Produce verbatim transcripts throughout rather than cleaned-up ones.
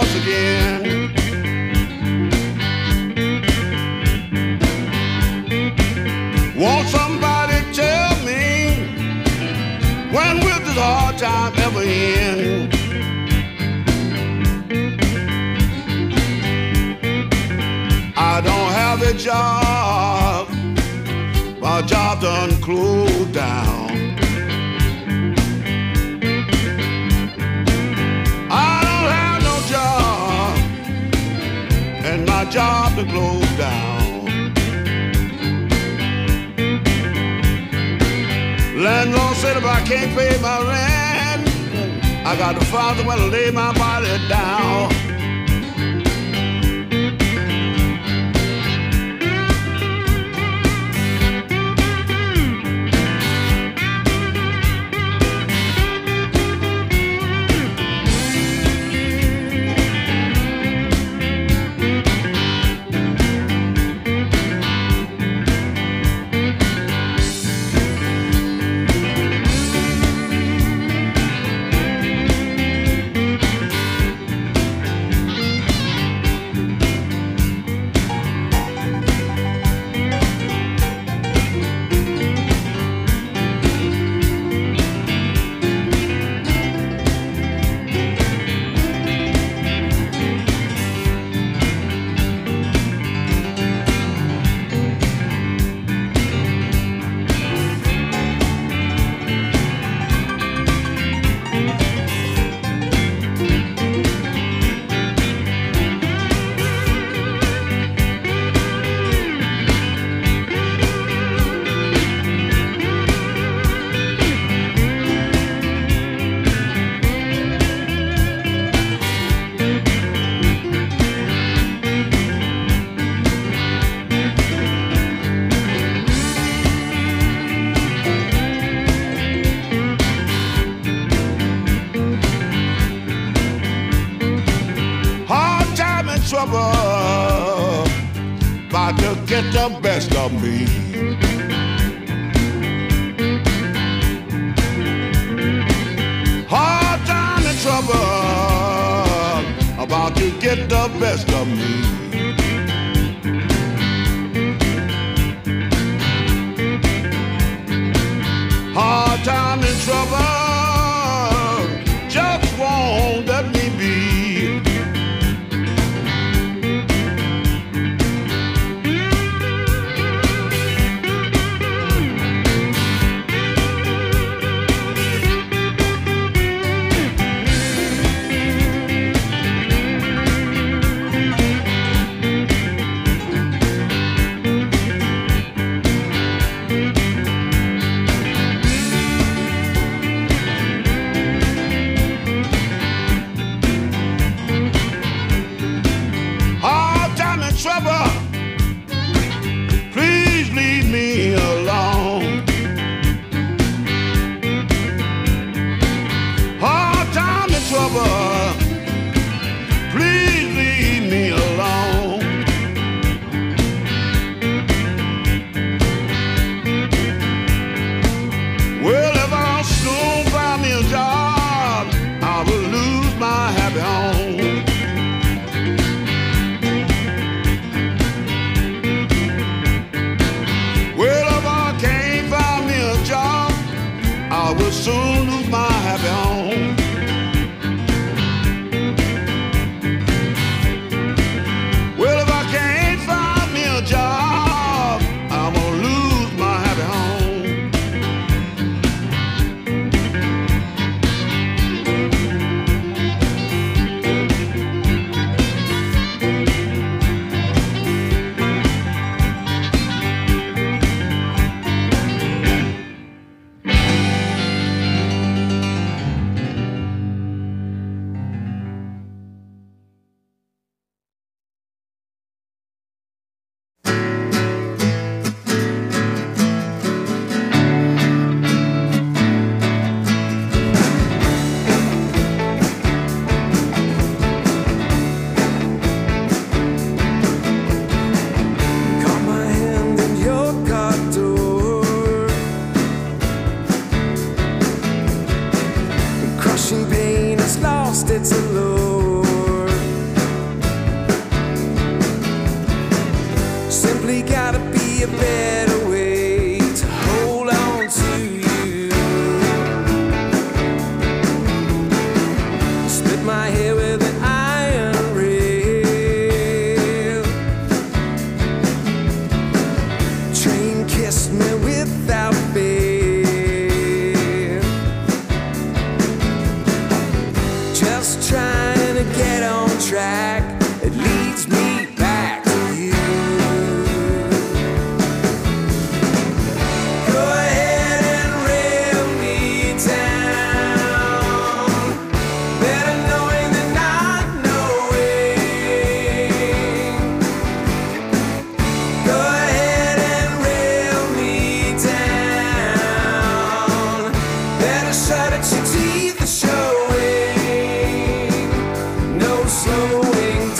once again. Won't somebody tell me, when will this hard time ever end? I don't have a job, my job done closed down. I don't have no job, and my job done closed down. Landlord said if I can't pay my rent, I got to find somewhere to lay my body down. Trouble about to get the best of me. Hard time and trouble about to get the best of me. Hard time and trouble just won't let me be. Trouble, please leave me alone. Hard time and trouble, please leave me alone. Well, if I don't soon find me a job, I will lose my happy home. I will soon lose my happy home. Well, if I can't find me a job, I'm gonna lose my happy home. Crushing pain has lost its allure. be a better way to hold on to you. Split my hair with an iron rail. Train kissed me without fail. Just trying to get on track, it leads me back to you. Go ahead and rail me down, better knowing than not knowing. Go ahead and rail me down, better shut at your teeth are showing. No slowing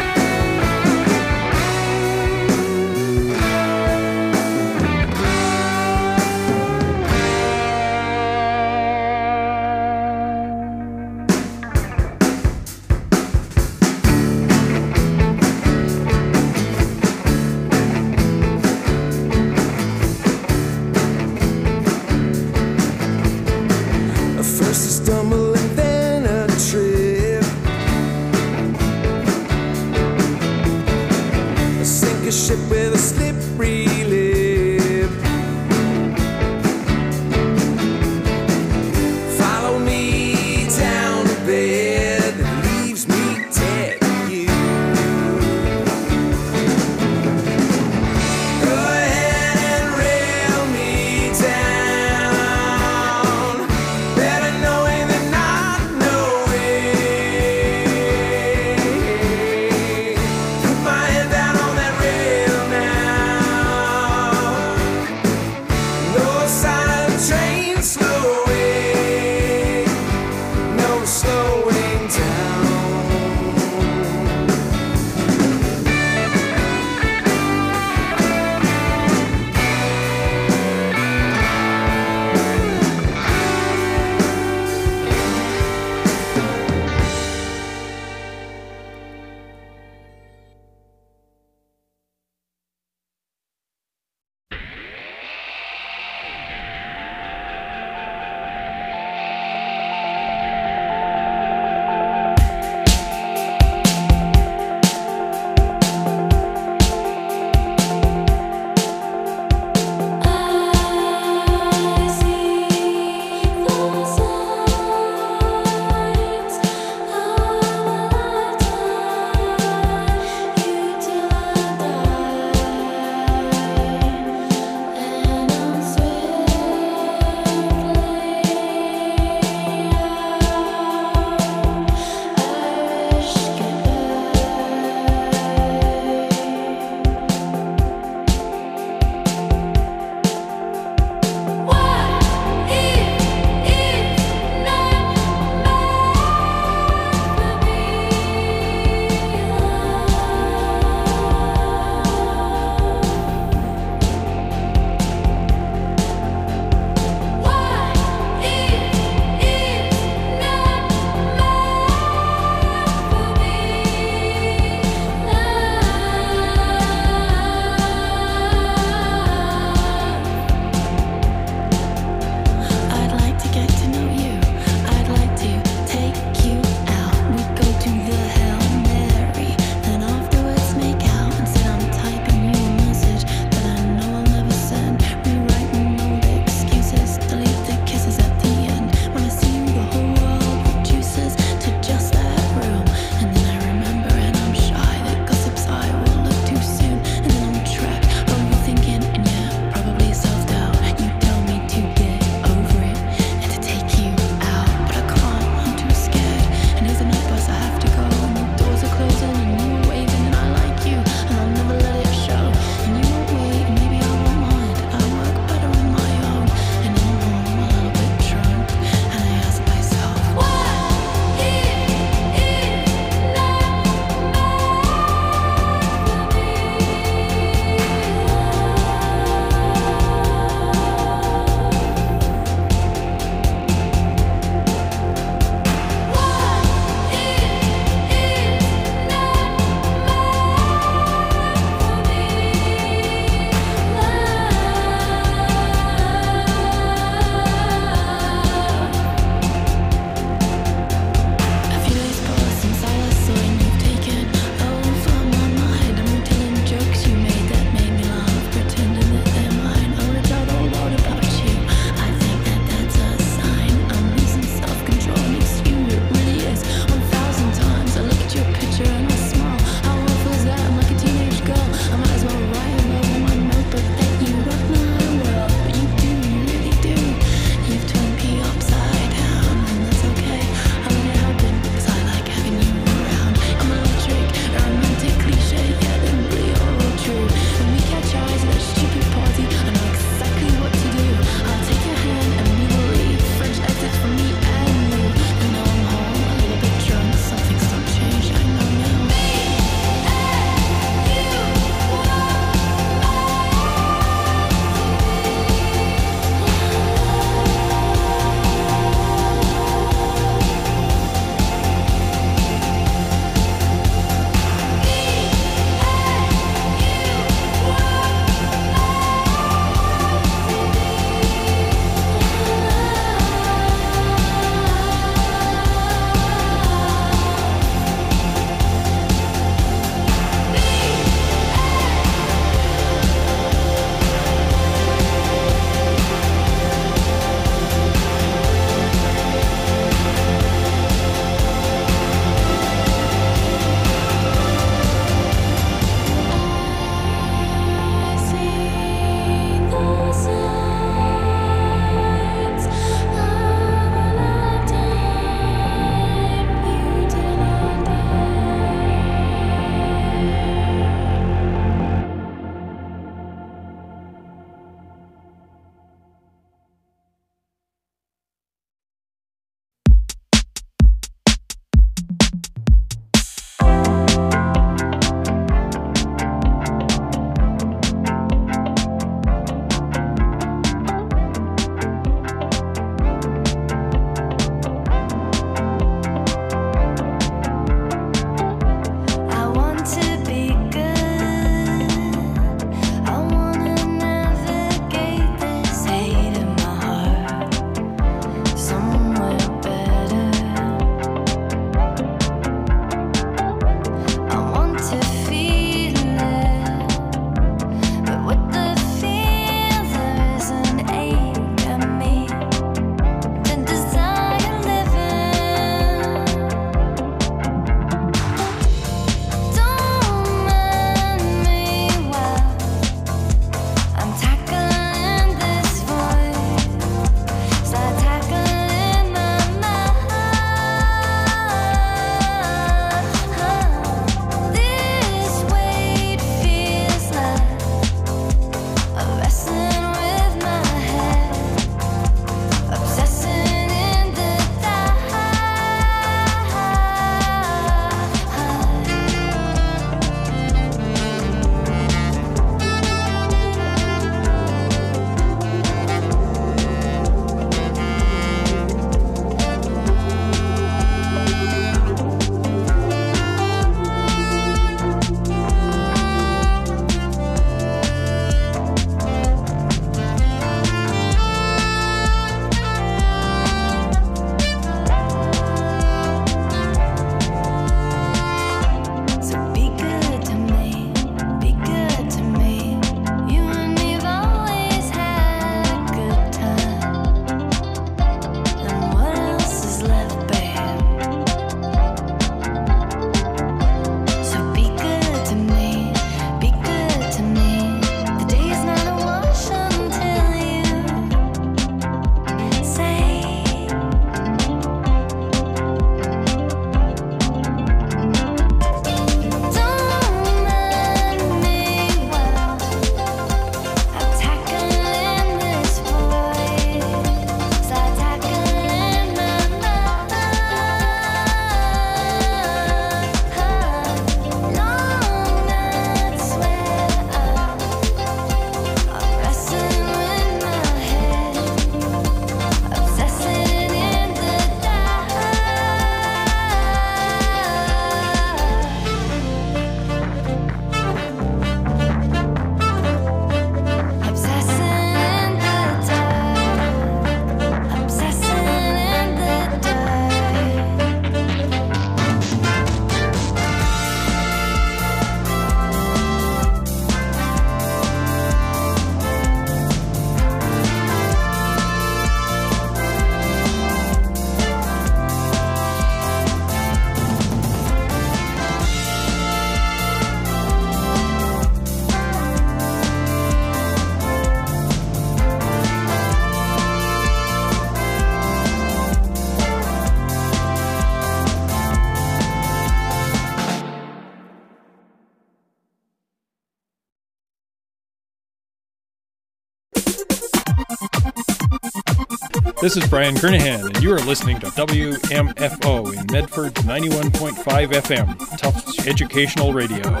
This is Brian Kernahan, and you are listening to W M F O in Medford's ninety-one point five F M, Tufts Educational Radio.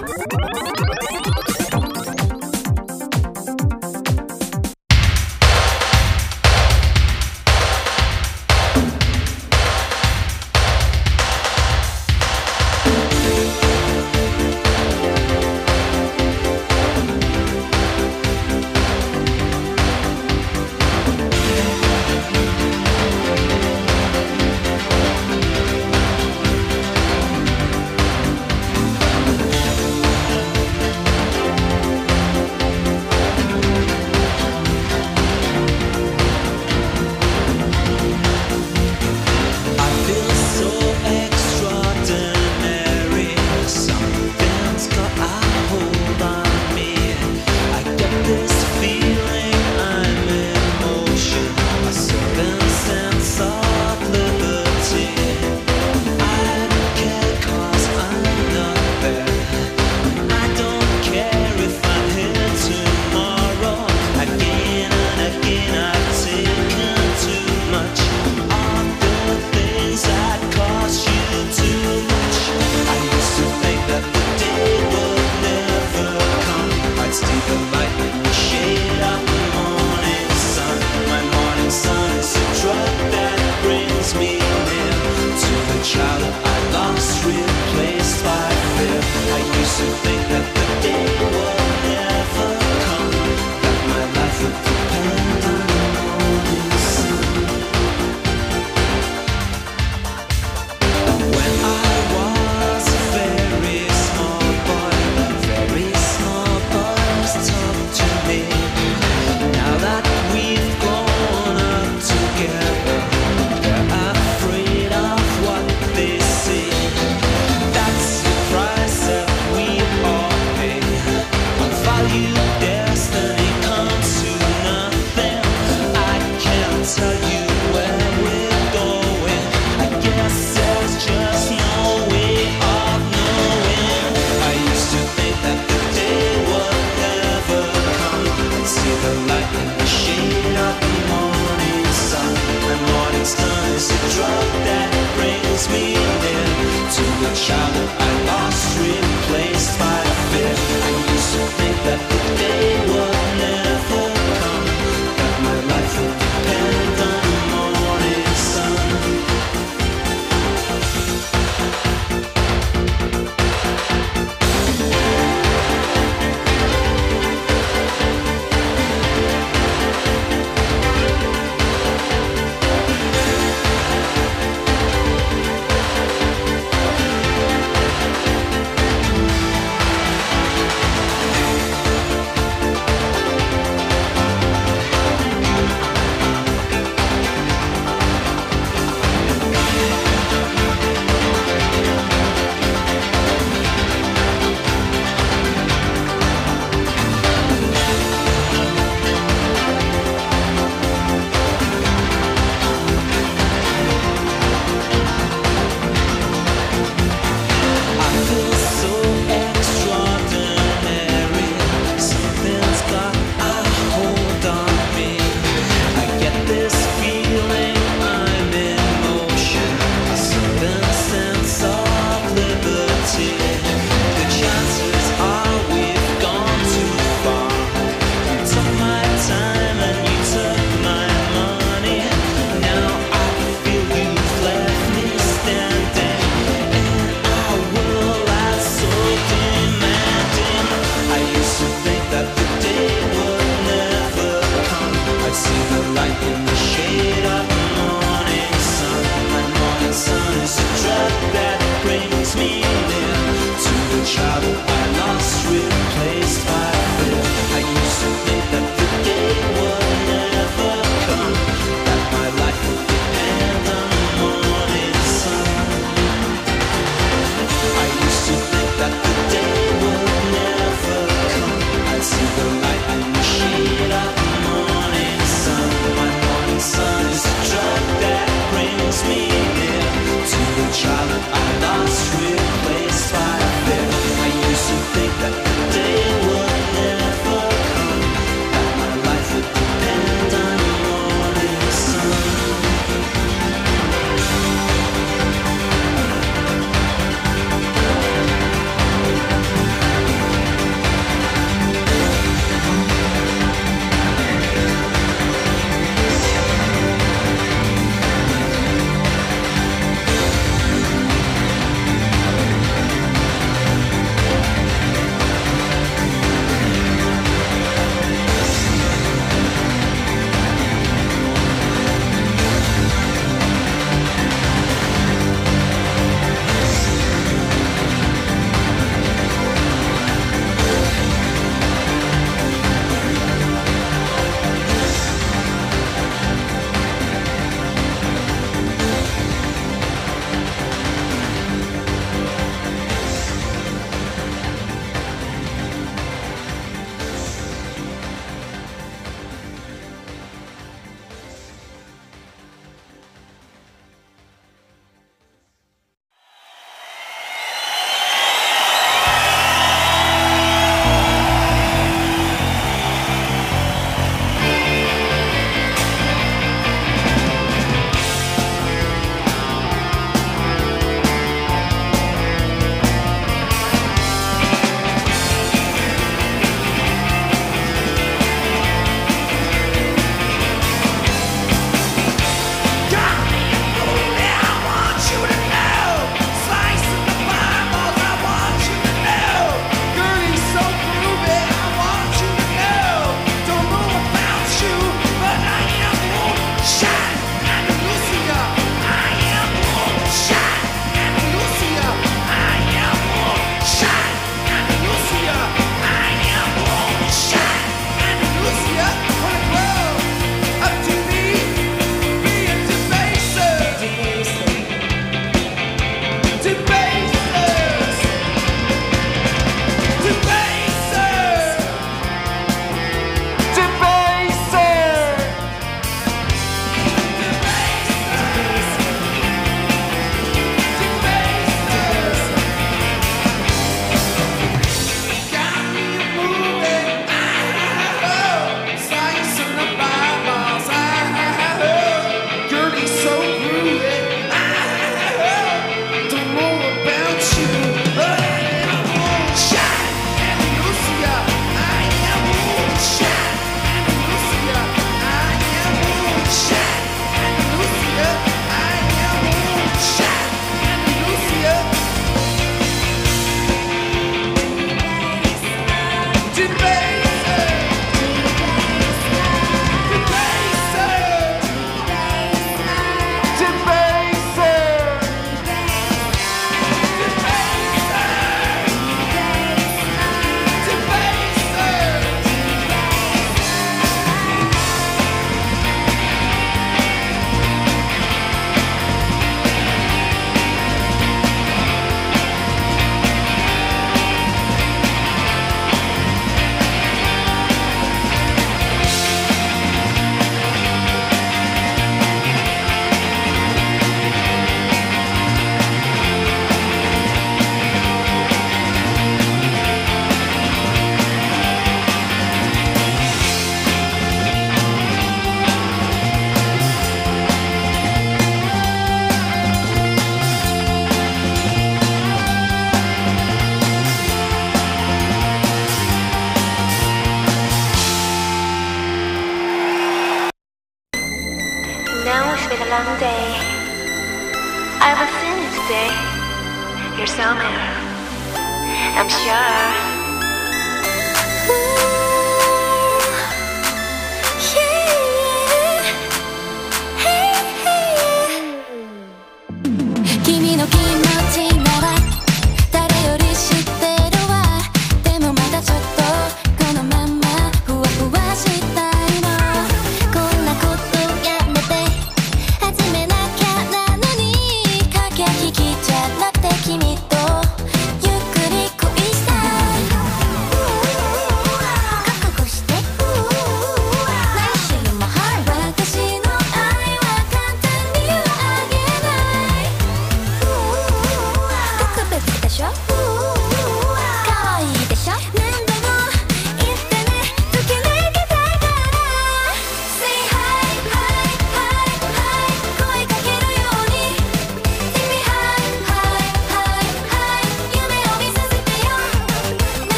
been a long day. I will send you today your summer, I'm sure.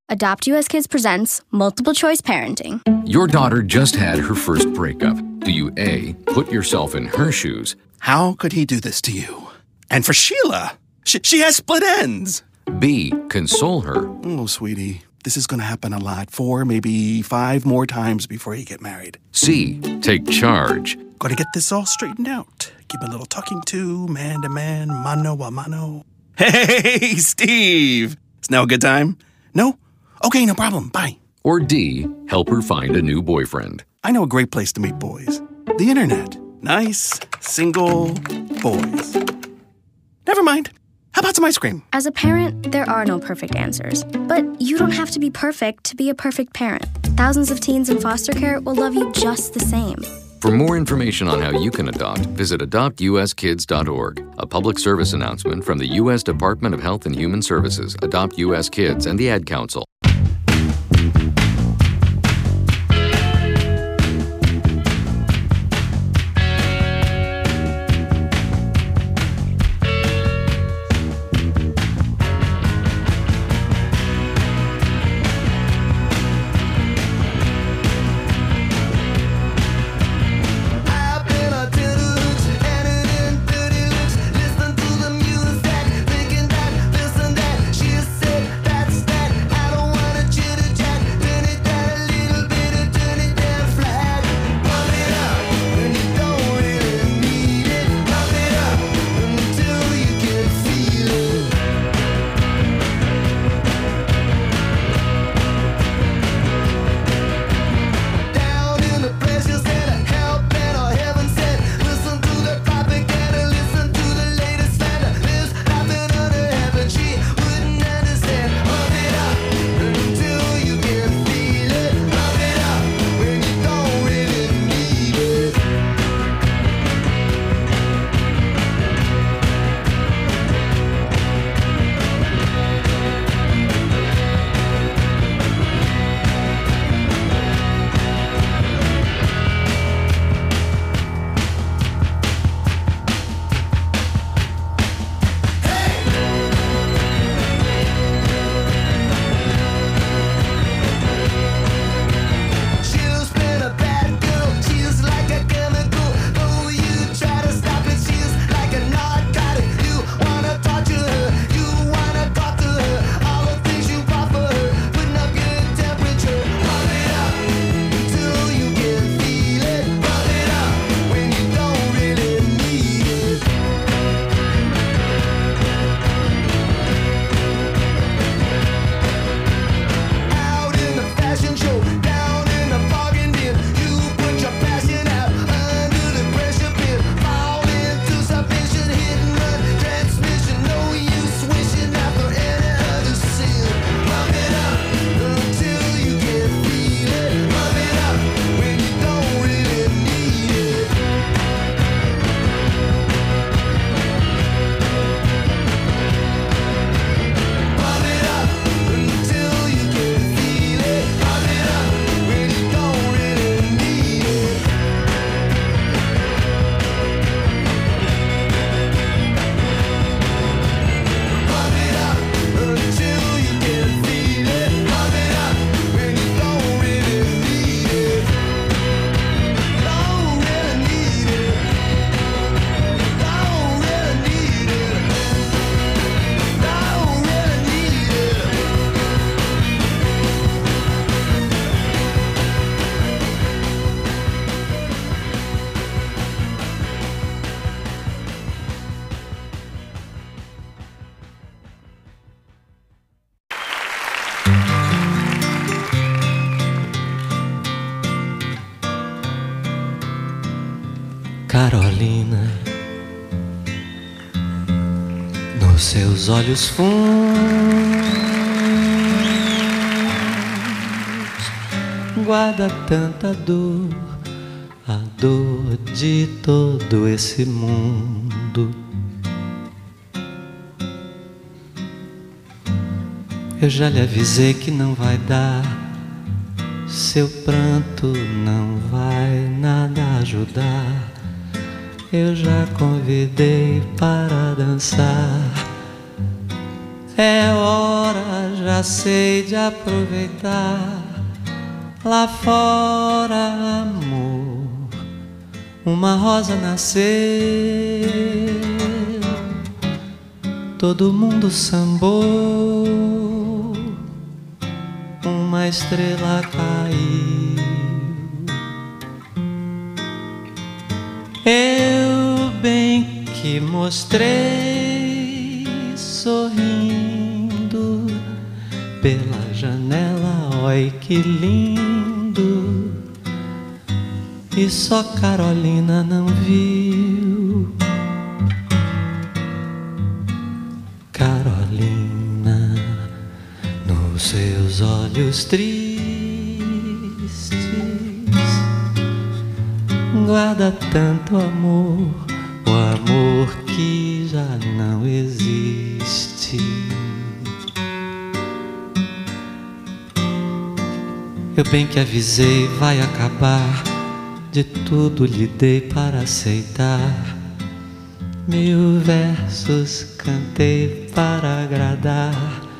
Adopt U S Kids presents Multiple Choice Parenting. Your daughter just had her first breakup. Do you A, put yourself in her shoes? How could he do this to you? And for Sheila, she, she has split ends. B, console her? Oh, sweetie, this is going to happen a lot. Four, maybe five more times before you get married. C, take charge? Got to get this all straightened out. Give a little talking to, man to man, mano a mano. Hey, Steve! Is now a good time? No? Okay, no problem. Bye. Or D, help her find a new boyfriend? I know a great place to meet boys. The internet. Nice, single boys. Never mind. How about some ice cream? As a parent, there are no perfect answers. But you don't have to be perfect to be a perfect parent. Thousands of teens in foster care will love you just the same. For more information on how you can adopt, visit adopt u s kids dot org. A public service announcement from the U S Department of Health and Human Services, Adopt U S Kids, and the Ad Council. Carolina, nos seus olhos fundos guarda tanta dor, a dor de todo esse mundo. Eu já lhe avisei que não vai dar, seu pranto não vai nada ajudar. Eu já convidei para dançar, É hora, já sei, de aproveitar. Lá fora, amor, uma rosa nasceu. Todo mundo sambou, uma estrela caiu. Eu bem que mostrei, sorrindo pela janela, oi que lindo. E só Carolina não viu. Carolina, nos seus olhos tristes, guarda tanto amor, o amor que já não existe. Eu bem que avisei, vai acabar, de tudo lhe dei para aceitar. Mil versos cantei para agradar.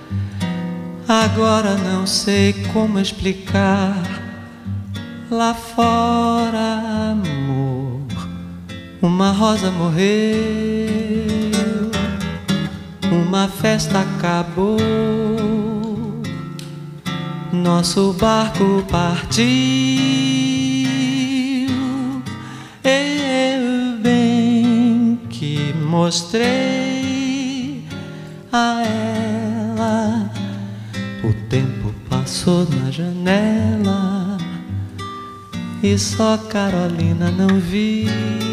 Agora não sei como explicar. Lá fora, amor, uma rosa morreu, uma festa acabou, nosso barco partiu. Eu bem que mostrei a ela, o tempo passou na janela e só Carolina não viu.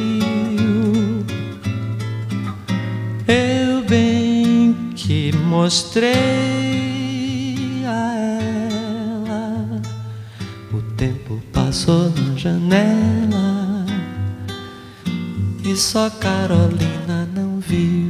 Eu bem que mostrei a ela, o tempo passou na janela e só Carolina não viu.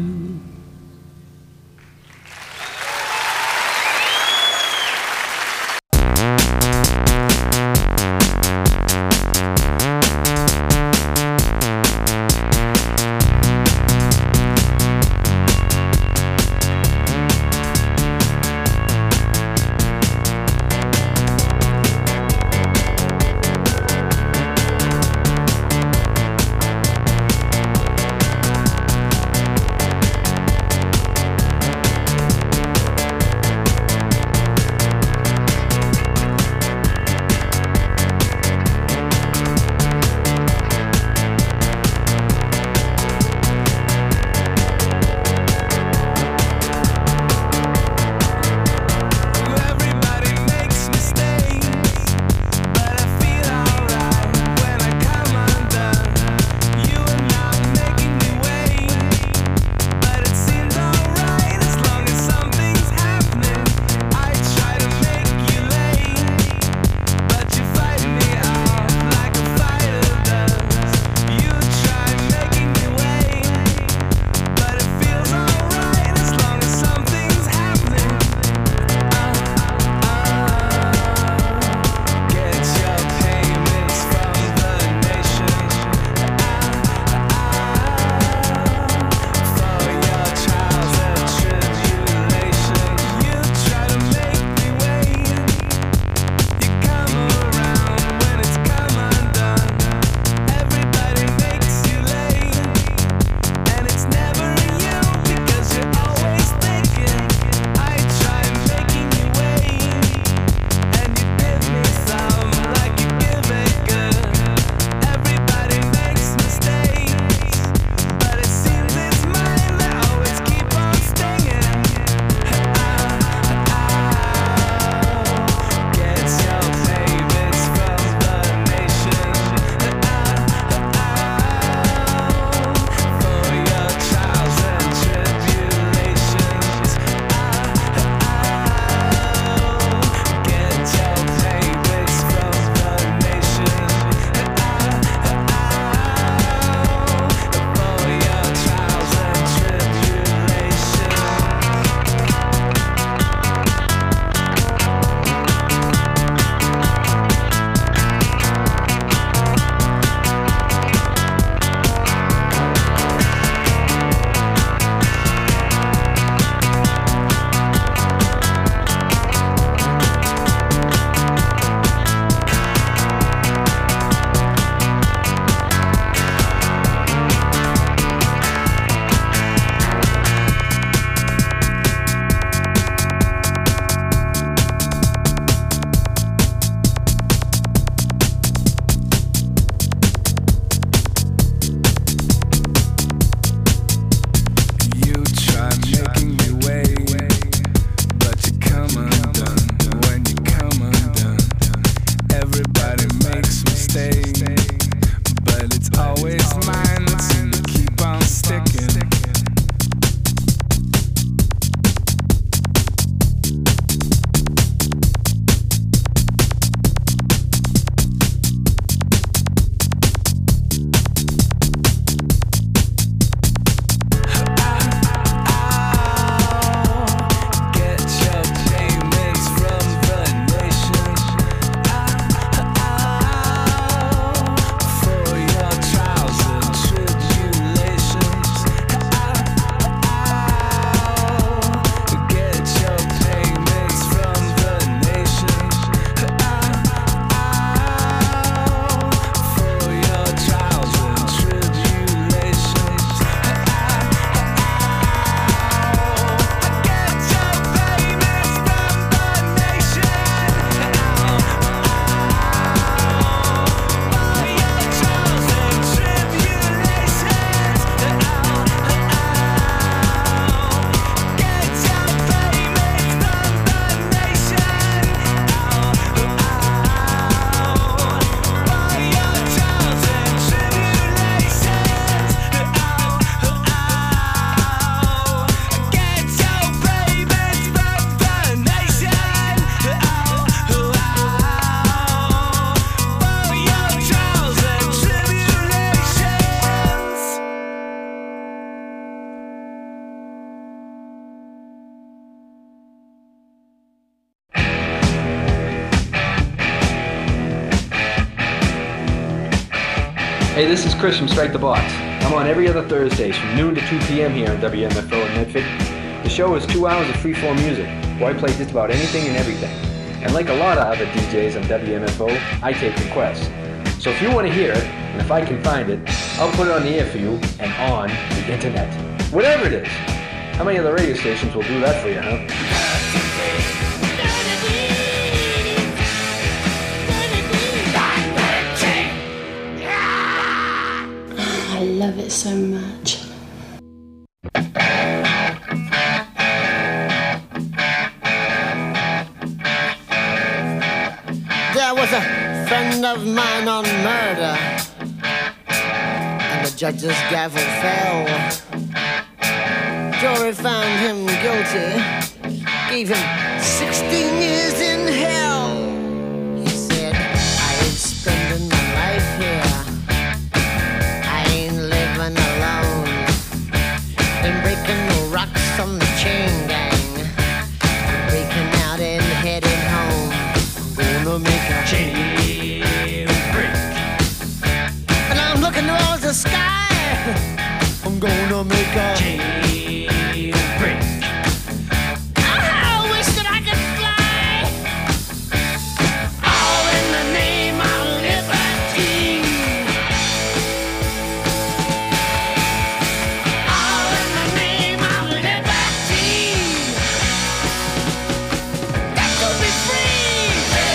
Hey, this is Chris from Strike the Box. I'm on every other Thursdays from noon to two p.m. here on W M F O in Medford. The show is two hours of free-form music, where I play just about anything and everything. And like a lot of other D Js on W M F O, I take requests. So if you want to hear it, and if I can find it, I'll put it on the air for you and on the internet. Whatever it is. How many other radio stations will do that for you, huh? I love it so much. There was a friend of mine on murder, and the judge's gavel fell. Jury found him guilty, gave him sixteen years in hell. He said, I ain't spending my life here, I ain't living alone, ain't breaking no rocks on the chain gang, I'm breaking out and heading home. I'm gonna make a chain break, and I'm looking towards the sky. I'm gonna make a chain break. I wish that I could fly, all in the name of liberty, all in the name of liberty. Got to be free.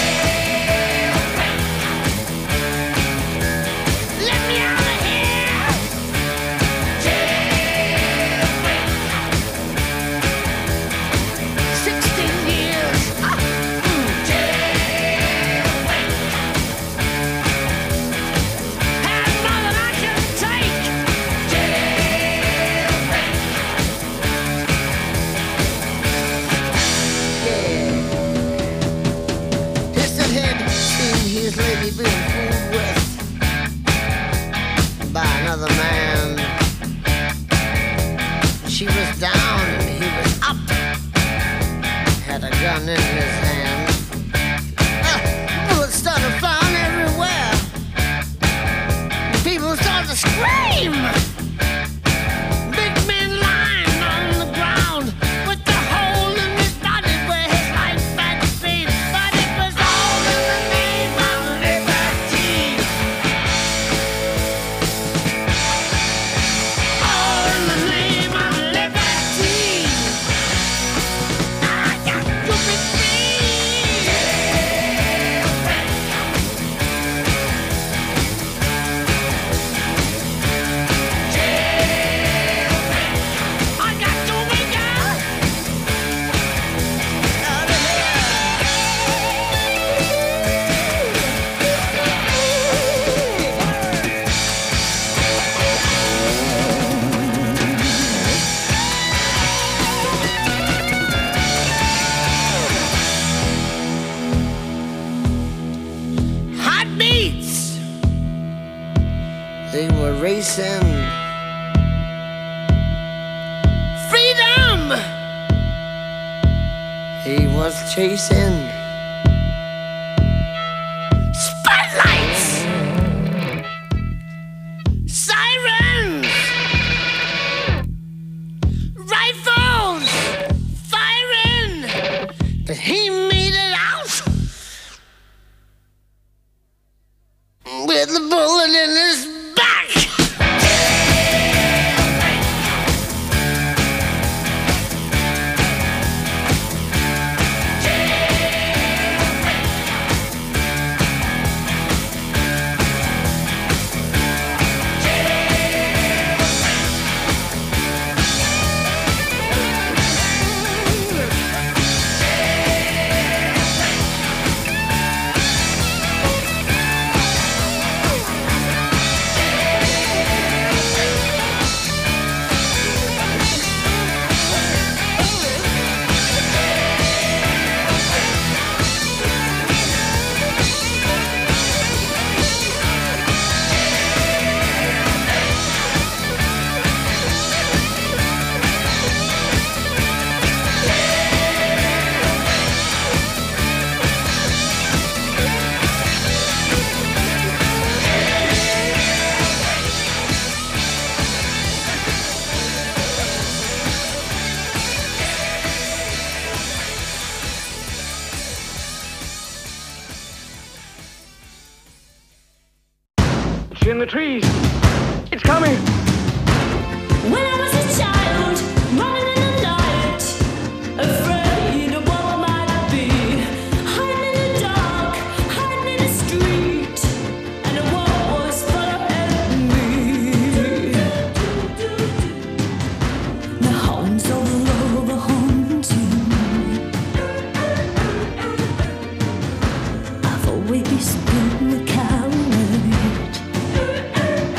Let me out of here. Sixteen years. Ah, mm, jailbreak. Had more than I can take. Jailbreak. Yeah. Piston head seen his lady being fooled with by another man. She was down and he was up, had a gun in his hand. Uh, bullets started flying everywhere. People started to scream. Big man lying on the ground with the hole in his body where his life had been. But it was all in the name of liberty. All in the name of liberty. I got to be free. I got to wake up out of hot beats. They were racing. Freedom. He was chasing. Spotlights. Sirens. Rifles. Firing. But he made it out with a bullet in his back. in the trees. It's coming. When I was a child, running in the night, afraid of what I might be, hiding in the dark, hiding in the street, and the world was following me. The horns of love are haunting. I've always been the coward.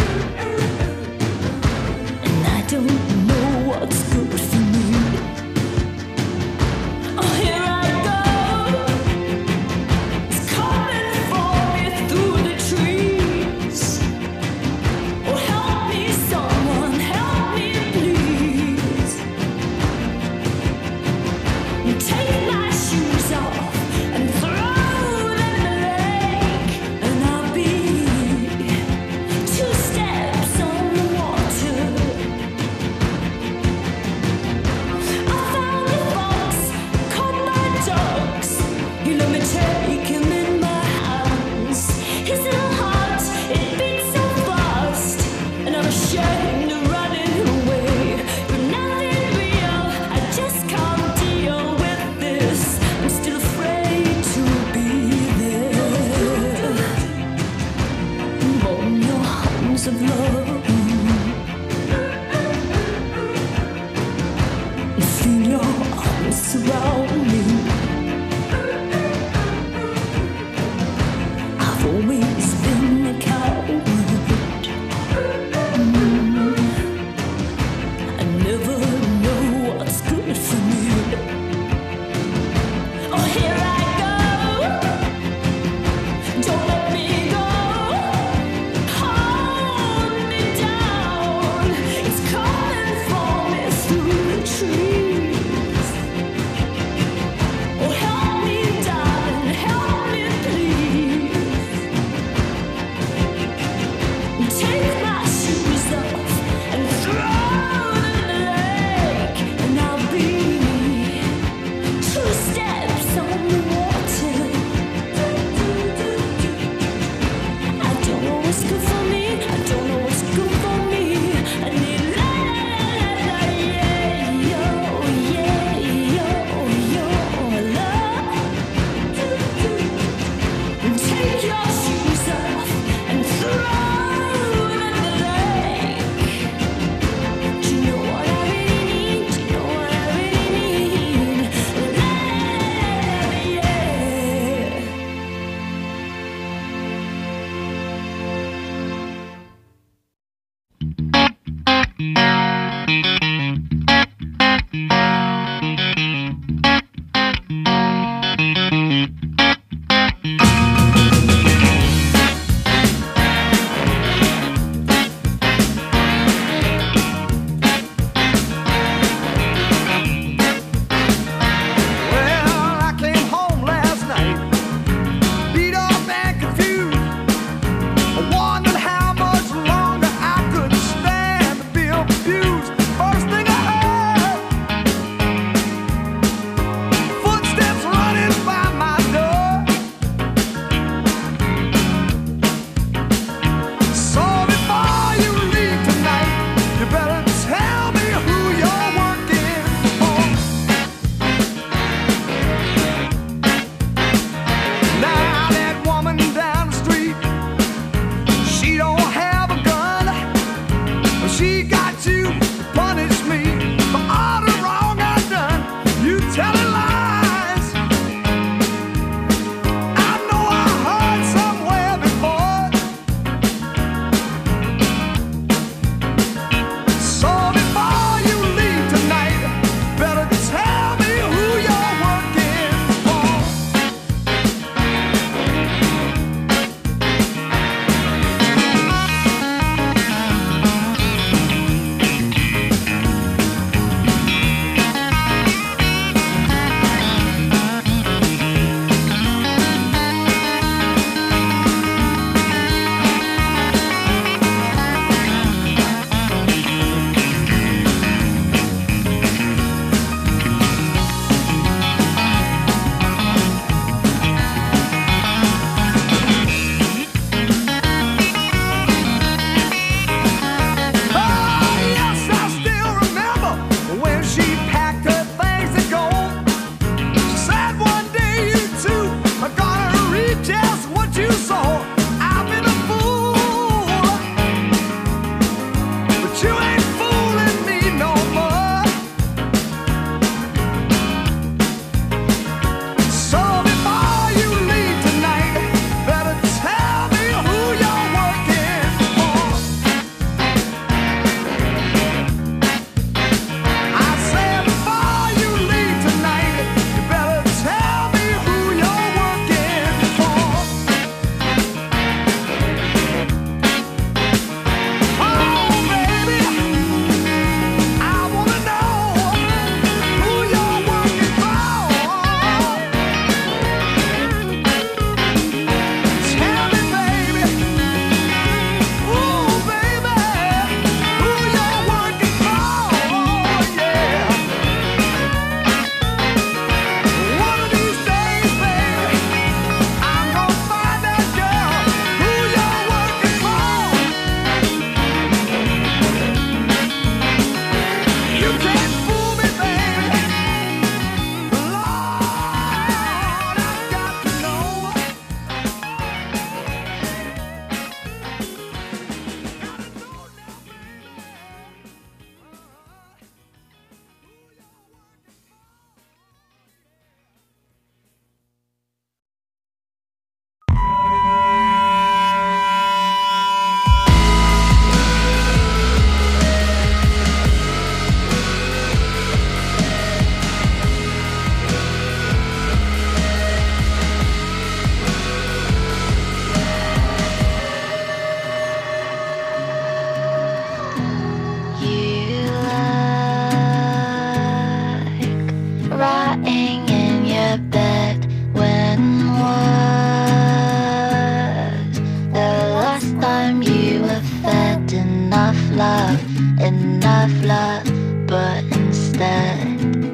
enough love, but instead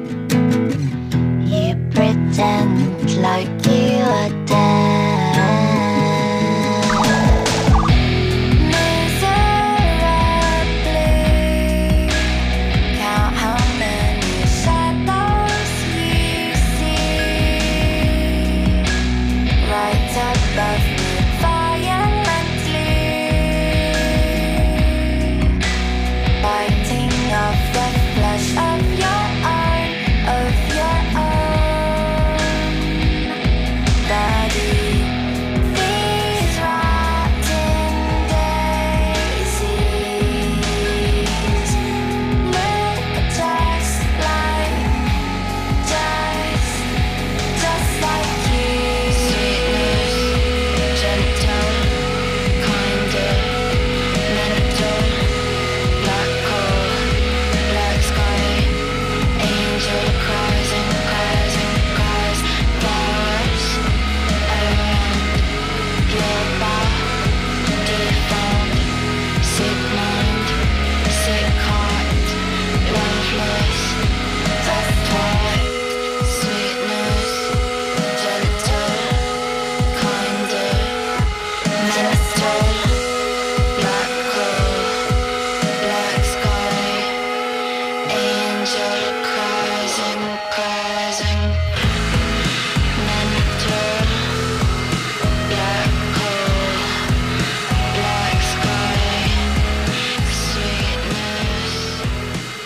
you pretend like you are dead. Miserably count how many shadows you see right above me violently, biting off the flesh of your own, of your own body. These rotten daisies look just like, just, just like you. Sweetness, gentle, kinder, mental, black hole, black sky, angel cries and cries and cries, flowers around your body found, sick mind, sick heart, loveless, that's what. Sweetness, gentle, kinder, mental, black hole, black sky, angel